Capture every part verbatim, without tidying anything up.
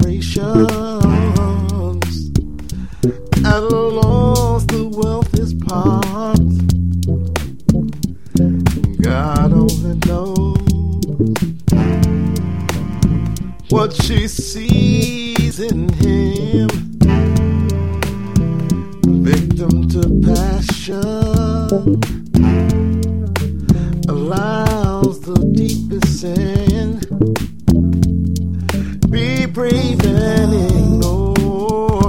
generations. At a loss, the wealth is parked. God only knows what she sees in him. Victim to passion, allows the deepest sin. Be brave and ignore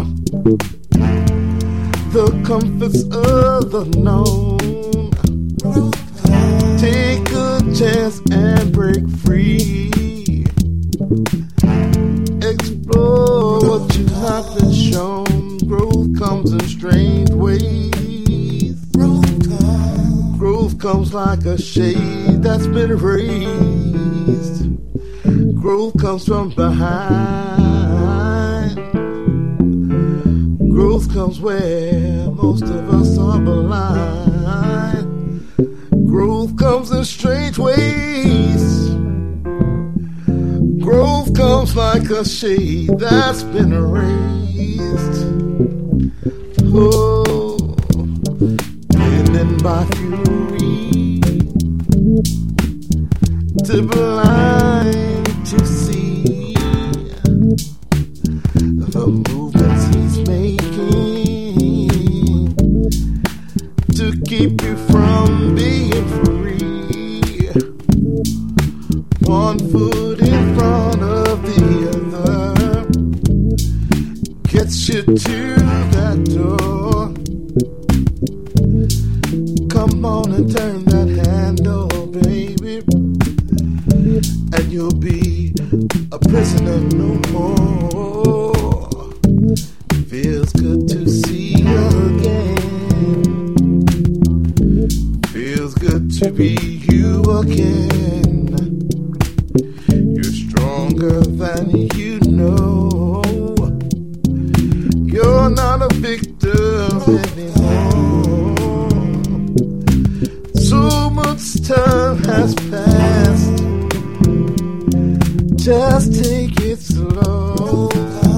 the comforts of the known. Take a chance and break free. Explore what you have been shown. Growth comes in strange ways. Growth comes like a shade that's been raised. Growth comes from behind. Growth comes where most of us are blind. Growth comes in strange ways. Growth comes like a shade that's been raised. Oh, bending by fury, too blind to see the movements he's making to keep you from being free. One foot in front of the other gets you to that door. Come on and turn that handle, baby, and you'll be a prisoner no more. Feels good to see you again. Feels good to be you again. You're stronger than you know. You're not a victim anymore. So much time has passed. Just take it slow.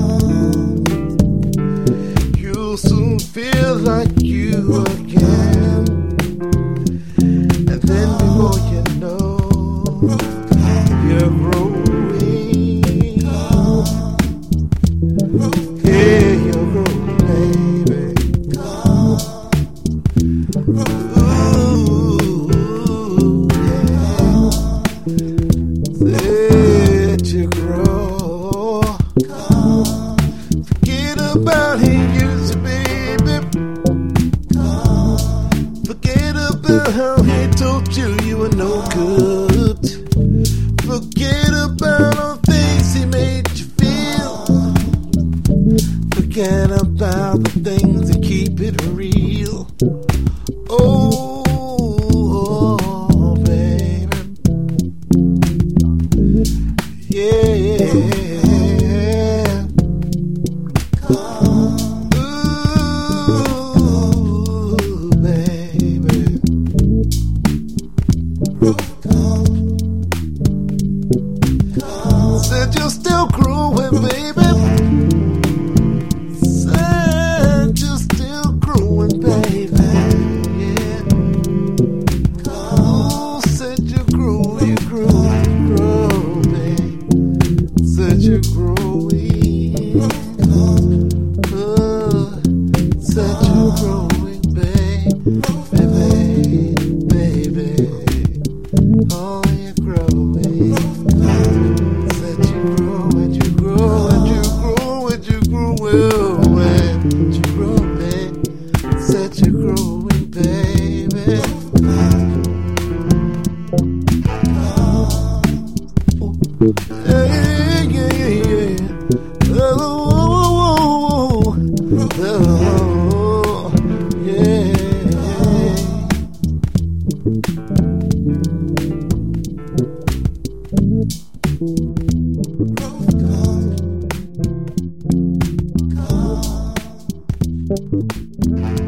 You'll soon feel like you again. And then before you know, you're growing. Yeah, you're growing, baby. Ooh, yeah. Let you grow. Forget about who you used to be, baby. Forget about how he told you you were no good. Forget about all the things he made you feel. Forget about the things that keep it real. Oh, oh, baby. Yeah. Ooh, baby. Said you're still growing, baby. Said you're still growing, baby. Yeah. Oh, said you grow, you grow, you grow, baby. Said you're growing. Oh, said you're growing, baby, baby, baby. Oh, you're growing. Said you grow and you grow and you grow and you grow well, and you grow, baby. Said you're growing, baby. Yeah, yeah, yeah, yeah. Oh, oh, oh, oh, yeah. Come, come.